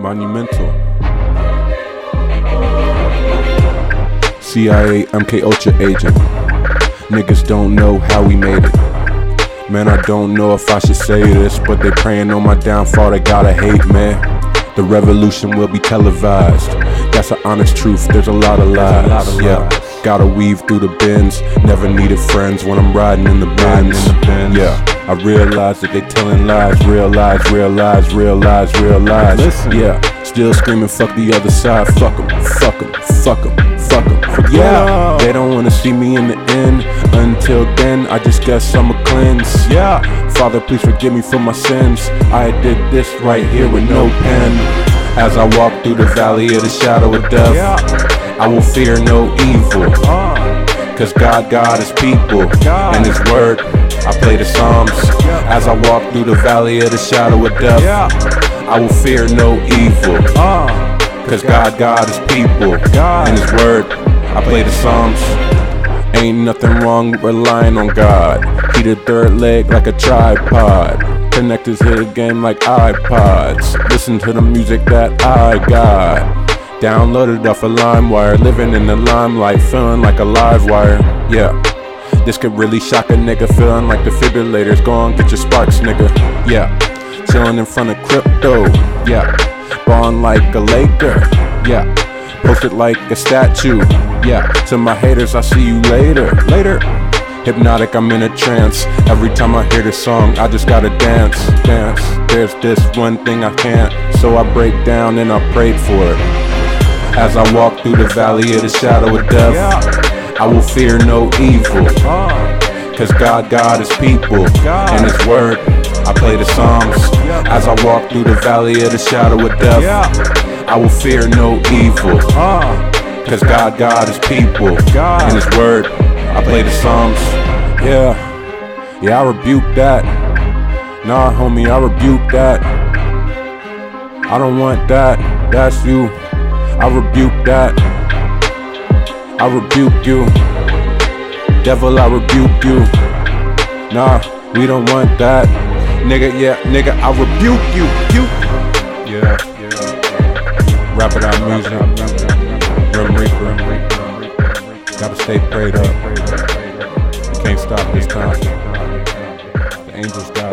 Monumental. CIA MK Ultra agent. Niggas don't know how we made it. Man, I don't know if I should say this, but they praying on my downfall, they gotta hate, man. The revolution will be televised. That's an honest truth, there's a lot of lies. Yeah, gotta weave through the bins. Never needed friends when I'm riding in the Benz. Yeah, I realize that they telling lies. Real lies, real lies, real lies, real lies. Listen. Yeah, still screaming fuck the other side. Fuck 'em, fuck 'em, fuck 'em, fuck 'em. Yeah, they don't wanna see me in the end. Until then, I just guess I'ma cleanse. Yeah, Father, please forgive me for my sins. I did this right here with no pen. As I walk through the valley of the shadow of death, I will fear no evil. Cause God His people and His word. I play the Psalms. As I walk through the valley of the shadow of death, I will fear no evil. Cause God His people and His word. I play the Psalms. Ain't nothing wrong with relying on God. He the third leg like a tripod. Connectors hit the game like iPods. Listen to the music that I got. Downloaded off a LimeWire. Living in the limelight, feeling like a live wire. Yeah, this could really shock a nigga. Feeling like defibrillators. Go on, get your sparks, nigga. Yeah, chilling in front of crypto. Yeah, ballin' like a Laker. Yeah, posted like a statue. Yeah, to my haters, I see you later. Later. Hypnotic, I'm in a trance. Every time I hear this song, I just gotta dance, dance. There's this one thing I can't, so I break down and I prayed for it. As I walk through the valley of the shadow of death, I will fear no evil. Cause God His people and His word. I play the Psalms. As I walk through the valley of the shadow of death, I will fear no evil. Cause God His people and His word. I play the Psalms. Yeah, I rebuke that. Nah, homie, I rebuke that. I don't want that. That's you. I rebuke that. I rebuke you. Devil, I rebuke you. Nah, we don't want that. Nigga, yeah, nigga, I rebuke you. Yeah. Rapid Eye Music. Grim Reaper. Gotta stay prayed up. You can't stop this time. The angels got